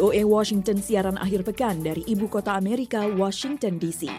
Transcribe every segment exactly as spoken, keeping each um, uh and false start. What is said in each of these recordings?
O A Washington siaran akhir pekan dari Ibu Kota Amerika, Washington D C.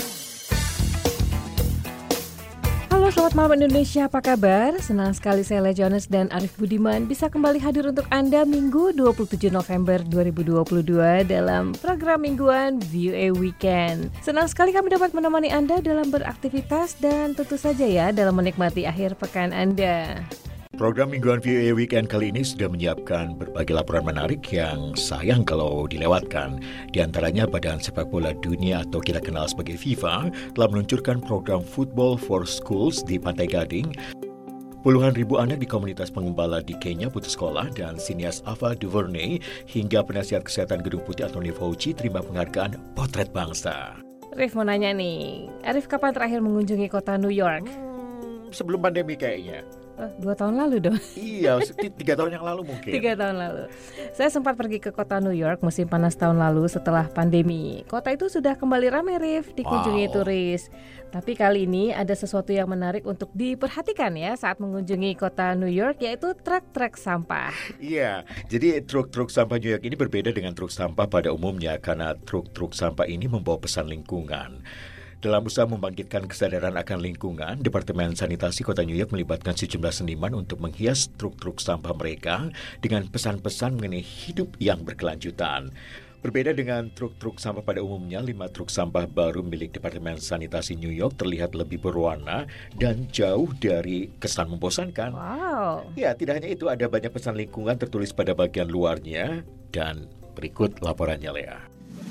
Halo, selamat malam Indonesia, apa kabar? Senang sekali saya Leah Johannes dan Arif Budiman bisa kembali hadir untuk Anda Minggu dua puluh tujuh November dua ribu dua puluh dua dalam program mingguan V O A Weekend. Senang sekali kami dapat menemani Anda dalam beraktivitas dan tentu saja ya dalam menikmati akhir pekan Anda. Program Mingguan V O A Weekend kali ini sudah menyiapkan berbagai laporan menarik yang sayang kalau dilewatkan. Di antaranya Badan Sepak Bola Dunia atau kita kenal sebagai FIFA telah meluncurkan program Football for Schools di Pantai Gading. Puluhan ribu anak di komunitas pengembala di Kenya putus sekolah dan sinias Ava DuVernay hingga penasihat kesehatan Gedung Putih Anthony Fauci terima penghargaan Potret Bangsa. Arif mau nanya nih, Arif kapan terakhir mengunjungi kota New York? Hmm, sebelum pandemi kayaknya. Oh, dua tahun lalu dong. Iya, tiga tahun yang lalu mungkin. Tiga tahun lalu. Saya sempat pergi ke kota New York musim panas tahun lalu setelah pandemi. Kota itu sudah kembali ramai, Rif, dikunjungi wow. turis. Tapi kali ini ada sesuatu yang menarik untuk diperhatikan ya saat mengunjungi kota New York, yaitu truk-truk sampah. Iya, jadi truk-truk sampah New York ini berbeda dengan truk sampah pada umumnya karena truk-truk sampah ini membawa pesan lingkungan. Dalam usaha membangkitkan kesadaran akan lingkungan, Departemen Sanitasi Kota New York melibatkan sejumlah seniman untuk menghias truk-truk sampah mereka dengan pesan-pesan mengenai hidup yang berkelanjutan. Berbeda dengan truk-truk sampah pada umumnya, lima truk sampah baru milik Departemen Sanitasi New York terlihat lebih berwarna dan jauh dari kesan membosankan. Wow. Ya, tidak hanya itu, ada banyak pesan lingkungan tertulis pada bagian luarnya. Dan berikut laporannya, Lea.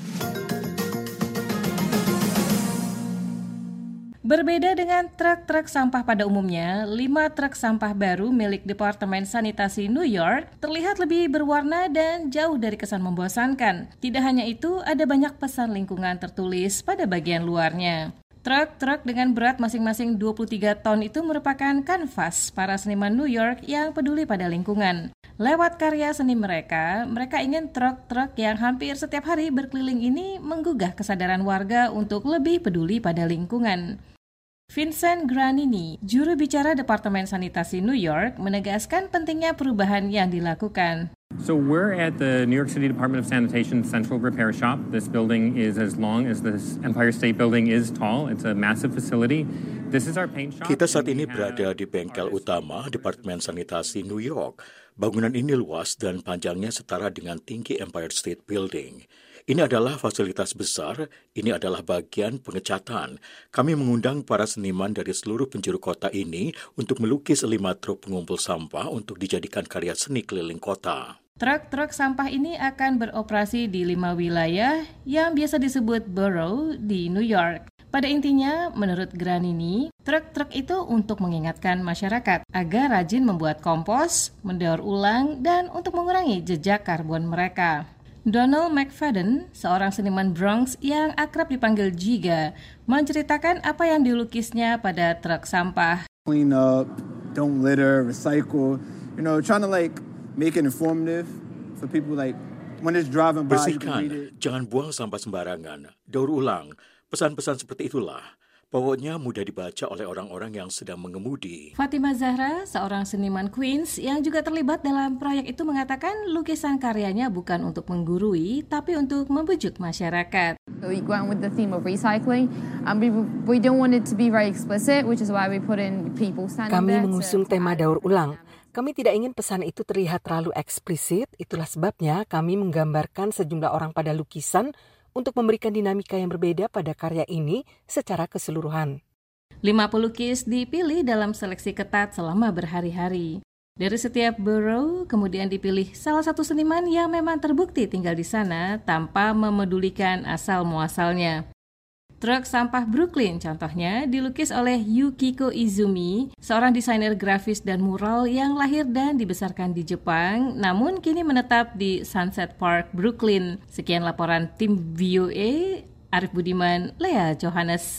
Berbeda dengan truk-truk sampah pada umumnya, lima truk sampah baru milik Departemen Sanitasi New York terlihat lebih berwarna dan jauh dari kesan membosankan. Tidak hanya itu, ada banyak pesan lingkungan tertulis pada bagian luarnya. Truk-truk dengan berat masing-masing dua puluh tiga ton itu merupakan kanvas para seniman New York yang peduli pada lingkungan. Lewat karya seni mereka, mereka ingin truk-truk yang hampir setiap hari berkeliling ini menggugah kesadaran warga untuk lebih peduli pada lingkungan. Vincent Granini, juru bicara Departemen Sanitasi New York, menegaskan pentingnya perubahan yang dilakukan. So we're at the New York City Department of Sanitation Central Repair Shop. This building is as long as the Empire State Building is tall. It's a massive facility. This is our paint shop. Kita saat ini berada di bengkel utama Departemen Sanitasi New York. Bangunan ini luas dan panjangnya setara dengan tinggi Empire State Building. Ini adalah fasilitas besar, ini adalah bagian pengecatan. Kami mengundang para seniman dari seluruh penjuru kota ini untuk melukis lima truk pengumpul sampah untuk dijadikan karya seni keliling kota. Truk-truk sampah ini akan beroperasi di lima wilayah yang biasa disebut borough di New York. Pada intinya, menurut Granini, truk-truk itu untuk mengingatkan masyarakat agar rajin membuat kompos, mendaur ulang, dan untuk mengurangi jejak karbon mereka. Donald McFadden, seorang seniman Bronx yang akrab dipanggil Giga, menceritakan apa yang dilukisnya pada truk sampah. Clean up, don't litter, recycle, you know, trying to like make it informative for people like when it's driving by. Bersihkan, jangan buang sampah sembarangan, daur ulang, pesan-pesan seperti itulah. Pokoknya mudah dibaca oleh orang-orang yang sedang mengemudi. Fatima Zahra, seorang seniman Queens yang juga terlibat dalam proyek itu, mengatakan lukisan karyanya bukan untuk menggurui, tapi untuk membujuk masyarakat. We went with the theme of recycling, and we we don't want it to be very explicit, which is why we put in people standing Kami there. mengusung tema daur ulang. Kami tidak ingin pesan itu terlihat terlalu eksplisit, itulah sebabnya kami menggambarkan sejumlah orang pada lukisan untuk memberikan dinamika yang berbeda pada karya ini secara keseluruhan. lima pelukis dipilih dalam seleksi ketat selama berhari-hari. Dari setiap borough kemudian dipilih salah satu seniman yang memang terbukti tinggal di sana tanpa memedulikan asal-muasalnya. Truk sampah Brooklyn contohnya dilukis oleh Yukiko Izumi, seorang desainer grafis dan mural yang lahir dan dibesarkan di Jepang, namun kini menetap di Sunset Park, Brooklyn. Sekian laporan tim V O A, Arif Budiman, Leah Johannes.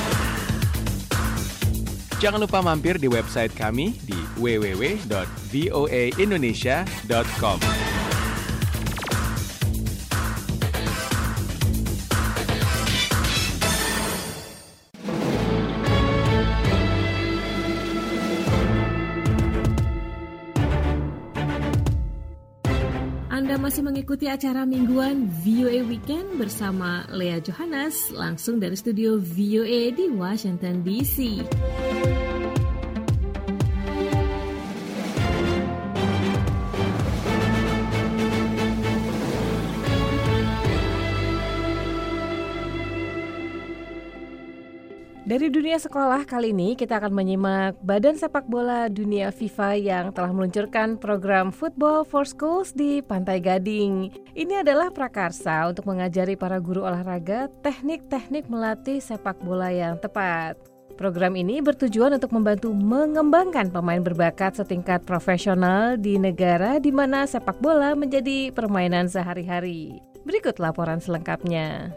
Jangan lupa mampir di website kami di w w w dot voa indonesia dot com. Anda masih mengikuti acara mingguan V O A Weekend bersama Lea Johannes, langsung dari studio V O A di Washington D C. Dari dunia sekolah, kali ini kita akan menyimak Badan Sepak Bola Dunia FIFA yang telah meluncurkan program Football for Schools di Pantai Gading. Ini adalah prakarsa untuk mengajari para guru olahraga teknik-teknik melatih sepak bola yang tepat. Program ini bertujuan untuk membantu mengembangkan pemain berbakat setingkat profesional di negara di mana sepak bola menjadi permainan sehari-hari. Berikut laporan selengkapnya.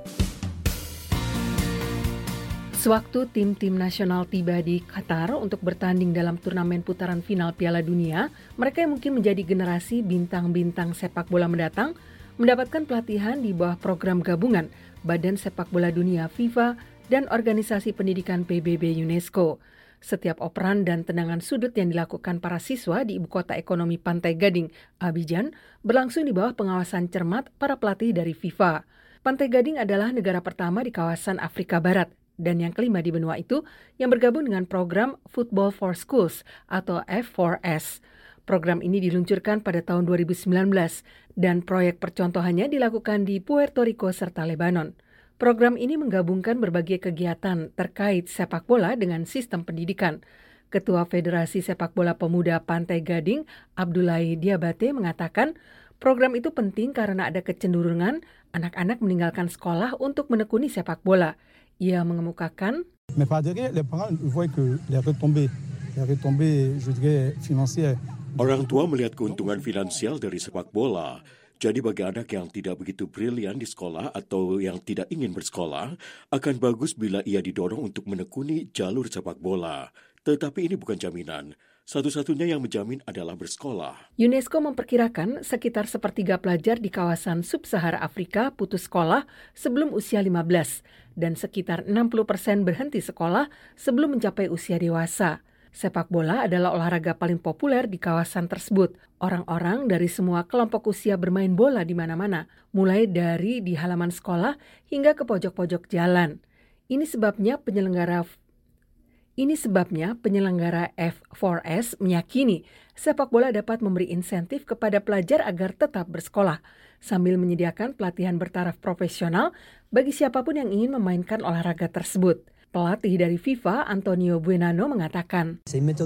Sewaktu tim-tim nasional tiba di Qatar untuk bertanding dalam turnamen putaran final Piala Dunia, mereka yang mungkin menjadi generasi bintang-bintang sepak bola mendatang mendapatkan pelatihan di bawah program gabungan Badan Sepak Bola Dunia FIFA dan Organisasi Pendidikan P B B UNESCO. Setiap operan dan tendangan sudut yang dilakukan para siswa di ibu kota ekonomi Pantai Gading, Abidjan, berlangsung di bawah pengawasan cermat para pelatih dari FIFA. Pantai Gading adalah negara pertama di kawasan Afrika Barat dan yang kelima di benua itu yang bergabung dengan program Football for Schools atau F four S. Program ini diluncurkan pada tahun dua ribu sembilan belas dan proyek percontohannya dilakukan di Puerto Rico serta Lebanon. Program ini menggabungkan berbagai kegiatan terkait sepak bola dengan sistem pendidikan. Ketua Federasi Sepak Bola Pemuda Pantai Gading, Abdoulaye Diabate, mengatakan program itu penting karena ada kecenderungan anak-anak meninggalkan sekolah untuk menekuni sepak bola. Ia mengemukakan, Mais par derrière, les parents voient que les retombées, les retombées, je dirais, financières. Orang tua melihat keuntungan finansial dari sepak bola. Jadi bagi anak yang tidak begitu brilian di sekolah atau yang tidak ingin bersekolah, akan bagus bila ia didorong untuk menekuni jalur sepak bola. Tetapi ini bukan jaminan. Satu-satunya yang menjamin adalah bersekolah. UNESCO memperkirakan sekitar sepertiga pelajar di kawasan sub-Sahara Afrika putus sekolah sebelum usia lima belas dan sekitar enam puluh persen berhenti sekolah sebelum mencapai usia dewasa. Sepak bola adalah olahraga paling populer di kawasan tersebut. Orang-orang dari semua kelompok usia bermain bola di mana-mana, mulai dari di halaman sekolah hingga ke pojok-pojok jalan. Ini sebabnya penyelenggara Ini sebabnya penyelenggara F four S meyakini sepak bola dapat memberi insentif kepada pelajar agar tetap bersekolah, sambil menyediakan pelatihan bertaraf profesional bagi siapapun yang ingin memainkan olahraga tersebut. Pelatih dari FIFA, Antonio Buenano, mengatakan,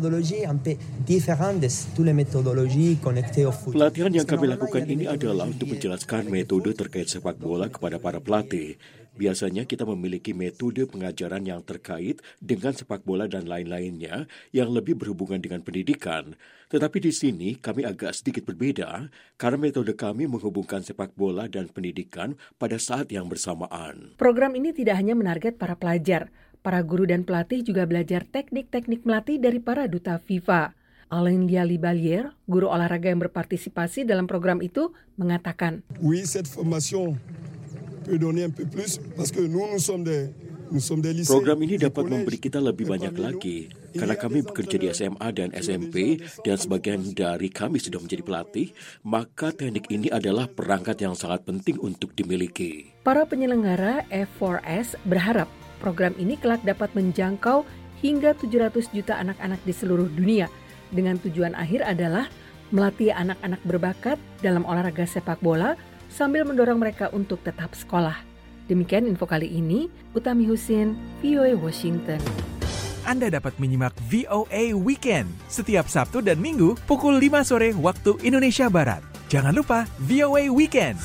pelatihan yang kami lakukan ini adalah untuk menjelaskan metode terkait sepak bola kepada para pelatih. Biasanya kita memiliki metode pengajaran yang terkait dengan sepak bola dan lain-lainnya yang lebih berhubungan dengan pendidikan. Tetapi di sini kami agak sedikit berbeda karena metode kami menghubungkan sepak bola dan pendidikan pada saat yang bersamaan. Program ini tidak hanya menarget para pelajar. Para guru dan pelatih juga belajar teknik-teknik melatih dari para duta FIFA. Alain Lialibalier, guru olahraga yang berpartisipasi dalam program itu, mengatakan, Oui, cette formation peut donner un peu plus parce que nous nous sommes des Program ini dapat memberi kita lebih banyak lagi, karena kami bekerja di S M A dan S M P, dan sebagian dari kami sudah menjadi pelatih, maka teknik ini adalah perangkat yang sangat penting untuk dimiliki. Para penyelenggara F four S berharap program ini kelak dapat menjangkau hingga tujuh ratus juta anak-anak di seluruh dunia, dengan tujuan akhir adalah melatih anak-anak berbakat dalam olahraga sepak bola sambil mendorong mereka untuk tetap sekolah. Demikian info kali ini, Utami Husin, V O A Washington. Anda dapat menyimak V O A Weekend setiap Sabtu dan Minggu pukul lima sore waktu Indonesia Barat. Jangan lupa V O A Weekend.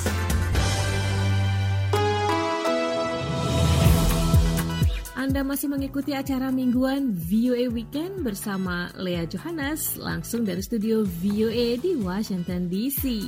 Anda masih mengikuti acara mingguan V O A Weekend bersama Lea Johannes, langsung dari studio V O A di Washington D C.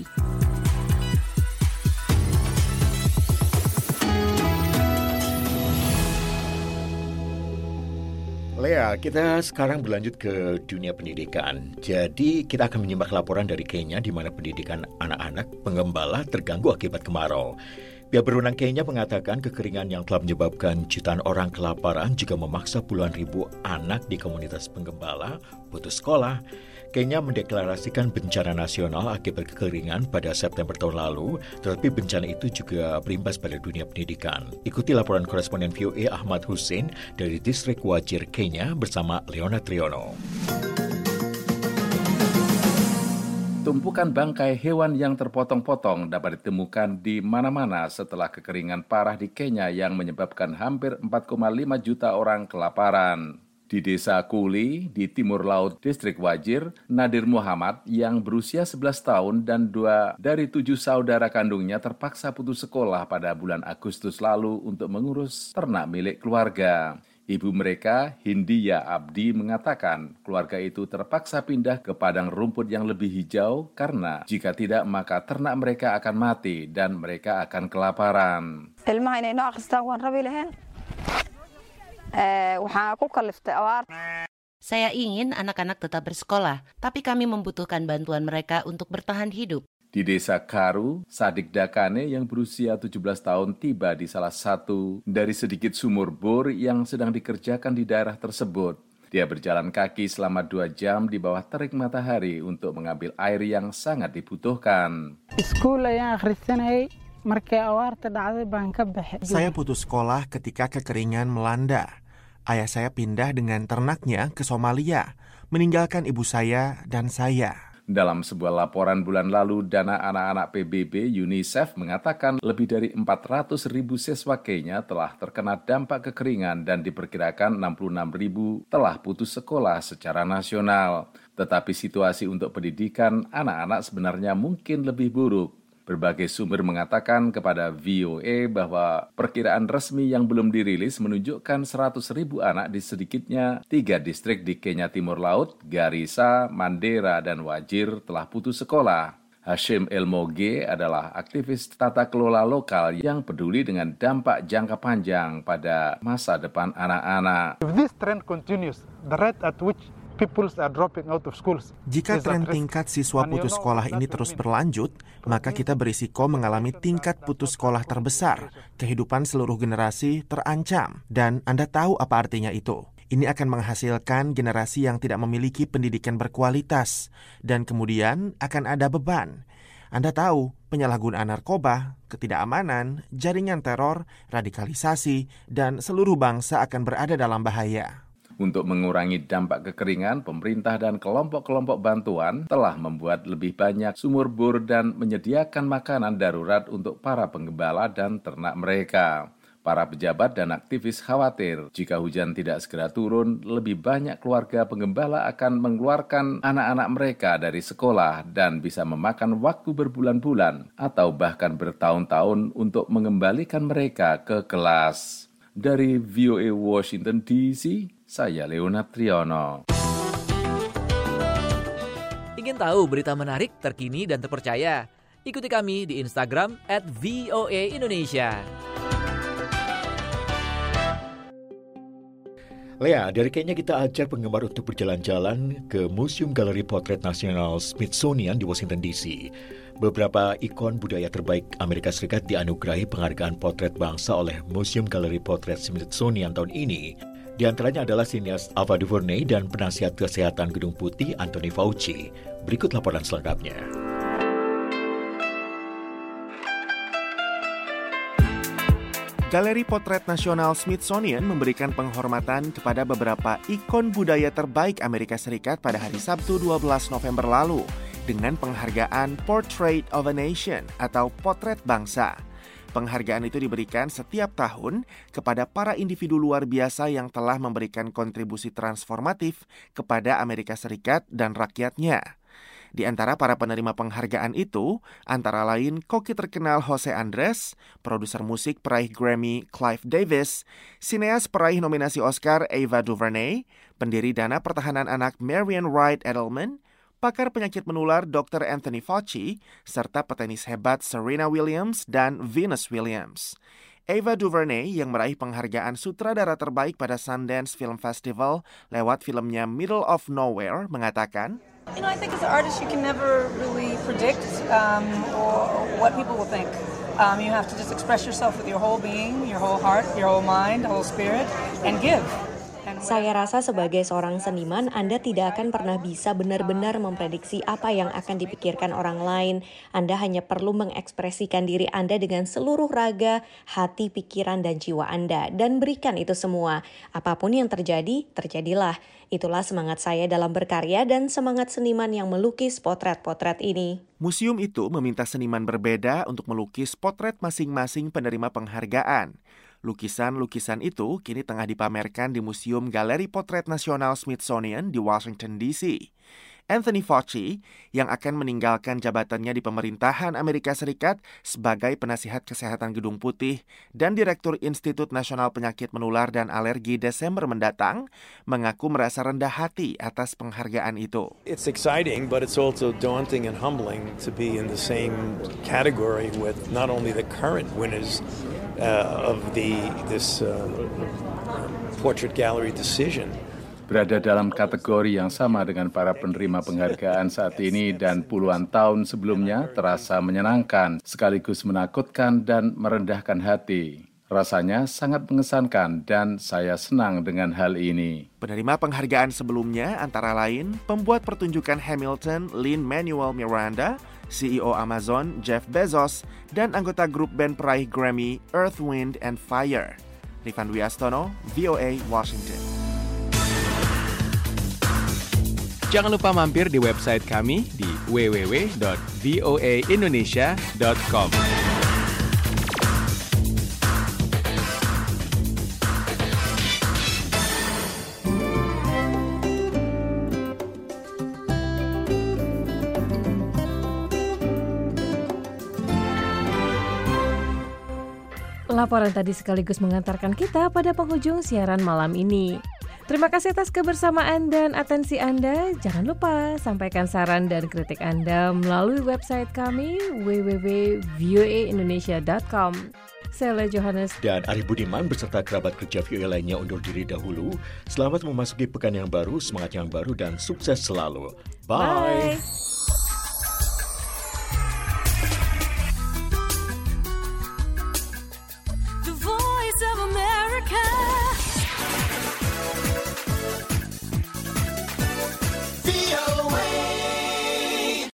Lea, kita sekarang berlanjut ke dunia pendidikan. Jadi kita akan menyimak laporan dari Kenya di mana pendidikan anak-anak penggembala terganggu akibat kemarau. Pihak berwenang Kenya mengatakan kekeringan yang telah menyebabkan jutaan orang kelaparan juga memaksa puluhan ribu anak di komunitas penggembala putus sekolah. Kenya mendeklarasikan bencana nasional akibat kekeringan pada September tahun lalu, tetapi bencana itu juga berimbas pada dunia pendidikan. Ikuti laporan koresponden V O A Ahmad Hussein dari distrik Wajir, Kenya bersama Leona Triono. Tumpukan bangkai hewan yang terpotong-potong dapat ditemukan di mana-mana setelah kekeringan parah di Kenya yang menyebabkan hampir empat koma lima juta orang kelaparan. Di desa Kuli, di timur laut distrik Wajir, Nadir Muhammad yang berusia sebelas tahun dan dua dari tujuh saudara kandungnya terpaksa putus sekolah pada bulan Agustus lalu untuk mengurus ternak milik keluarga. Ibu mereka, Hindiya Abdi, mengatakan keluarga itu terpaksa pindah ke padang rumput yang lebih hijau karena jika tidak maka ternak mereka akan mati dan mereka akan kelaparan. Saya ingin anak-anak tetap bersekolah, tapi kami membutuhkan bantuan mereka untuk bertahan hidup. Di desa Karu, Sadik Dakane yang berusia tujuh belas tahun tiba di salah satu dari sedikit sumur bor yang sedang dikerjakan di daerah tersebut. Dia berjalan kaki selama dua jam di bawah terik matahari untuk mengambil air yang sangat dibutuhkan. Saya putus sekolah ketika kekeringan melanda. Ayah saya pindah dengan ternaknya ke Somalia, meninggalkan ibu saya dan saya. Dalam sebuah laporan bulan lalu, Dana Anak-anak P B B UNICEF mengatakan lebih dari empat ratus ribu siswa Kenya telah terkena dampak kekeringan dan diperkirakan enam puluh enam ribu telah putus sekolah secara nasional. Tetapi situasi untuk pendidikan anak-anak sebenarnya mungkin lebih buruk. Berbagai sumber mengatakan kepada V O A bahwa perkiraan resmi yang belum dirilis menunjukkan seratus ribu anak di sedikitnya tiga distrik di Kenya Timur Laut, Garissa, Mandera, dan Wajir telah putus sekolah. Hashim Elmoge adalah aktivis tata kelola lokal yang peduli dengan dampak jangka panjang pada masa depan anak-anak. If this trend continues, the rate at which people are dropping out of schools. Jika tren tingkat siswa putus sekolah ini terus berlanjut, maka kita berisiko mengalami tingkat putus sekolah terbesar. Kehidupan seluruh generasi terancam. Dan Anda tahu apa artinya itu. Ini akan menghasilkan generasi yang tidak memiliki pendidikan berkualitas. Dan kemudian akan ada beban. Anda tahu, penyalahgunaan narkoba, ketidakamanan, jaringan teror, radikalisasi, dan seluruh bangsa akan berada dalam bahaya. Untuk mengurangi dampak kekeringan, pemerintah dan kelompok-kelompok bantuan telah membuat lebih banyak sumur bor dan menyediakan makanan darurat untuk para penggembala dan ternak mereka. Para pejabat dan aktivis khawatir jika hujan tidak segera turun, lebih banyak keluarga penggembala akan mengeluarkan anak-anak mereka dari sekolah dan bisa memakan waktu berbulan-bulan atau bahkan bertahun-tahun untuk mengembalikan mereka ke kelas. Dari V O A Washington D C, saya Leona Triono. Ingin tahu berita menarik, terkini, dan terpercaya? Ikuti kami di Instagram at V O A Indonesia. Lea, dari Kenya kita ajak penggemar untuk berjalan-jalan ke Museum Galeri Potret Nasional Smithsonian di Washington D C. Beberapa ikon budaya terbaik Amerika Serikat dianugerahi penghargaan potret bangsa oleh Museum Galeri Potret Smithsonian tahun ini. Di antaranya adalah sinias Ava DuVernay dan penasihat kesehatan Gedung Putih Anthony Fauci. Berikut laporan selengkapnya. Galeri Potret Nasional Smithsonian memberikan penghormatan kepada beberapa ikon budaya terbaik Amerika Serikat pada hari Sabtu dua belas November lalu dengan penghargaan Portrait of a Nation atau Potret Bangsa. Penghargaan itu diberikan setiap tahun kepada para individu luar biasa yang telah memberikan kontribusi transformatif kepada Amerika Serikat dan rakyatnya. Di antara para penerima penghargaan itu, antara lain koki terkenal Jose Andres, produser musik peraih Grammy Clive Davis, sineas peraih nominasi Oscar Ava DuVernay, pendiri Dana Pertahanan Anak Marian Wright Edelman, pakar penyakit menular dokter Anthony Fauci, serta petenis hebat Serena Williams dan Venus Williams. Ava DuVernay yang meraih penghargaan sutradara terbaik pada Sundance Film Festival lewat filmnya Middle of Nowhere mengatakan, You know, I think as an artist you can never really predict um, or what people will think. Um, you have to just express yourself with your whole being, your whole heart, your whole mind, whole spirit, and give. Saya rasa sebagai seorang seniman, Anda tidak akan pernah bisa benar-benar memprediksi apa yang akan dipikirkan orang lain. Anda hanya perlu mengekspresikan diri Anda dengan seluruh raga, hati, pikiran, dan jiwa Anda. Dan berikan itu semua. Apapun yang terjadi, terjadilah. Itulah semangat saya dalam berkarya dan semangat seniman yang melukis potret-potret ini. Museum itu meminta seniman berbeda untuk melukis potret masing-masing penerima penghargaan. Lukisan-lukisan itu kini tengah dipamerkan di Museum Galeri Potret Nasional Smithsonian di Washington, D C Anthony Fauci, yang akan meninggalkan jabatannya di pemerintahan Amerika Serikat sebagai penasihat kesehatan Gedung Putih dan Direktur Institut Nasional Penyakit Menular dan Alergi Desember mendatang, mengaku merasa rendah hati atas penghargaan itu. It's exciting, but it's also daunting and humbling to be in the same category with not only the current winners uh, of the this uh, portrait gallery decision. Berada dalam kategori yang sama dengan para penerima penghargaan saat ini dan puluhan tahun sebelumnya terasa menyenangkan, sekaligus menakutkan dan merendahkan hati. Rasanya sangat mengesankan dan saya senang dengan hal ini. Penerima penghargaan sebelumnya antara lain pembuat pertunjukan Hamilton Lin-Manuel Miranda, C E O Amazon Jeff Bezos, dan anggota grup band peraih Grammy Earth, Wind and Fire. Rifan Dwi Astono, V O A, Washington. Jangan lupa mampir di website kami di w w w dot v o a indonesia dot com. Laporan tadi sekaligus mengantarkan kita pada penghujung siaran malam ini. Terima kasih atas kebersamaan dan atensi Anda. Jangan lupa sampaikan saran dan kritik Anda melalui website kami w w w dot v o a indonesia dot com. Saya Johannes dan Arif Budiman beserta kerabat kerja V O A lainnya undur diri dahulu. Selamat memasuki pekan yang baru, semangat yang baru dan sukses selalu. Bye. Bye. The Voice of America.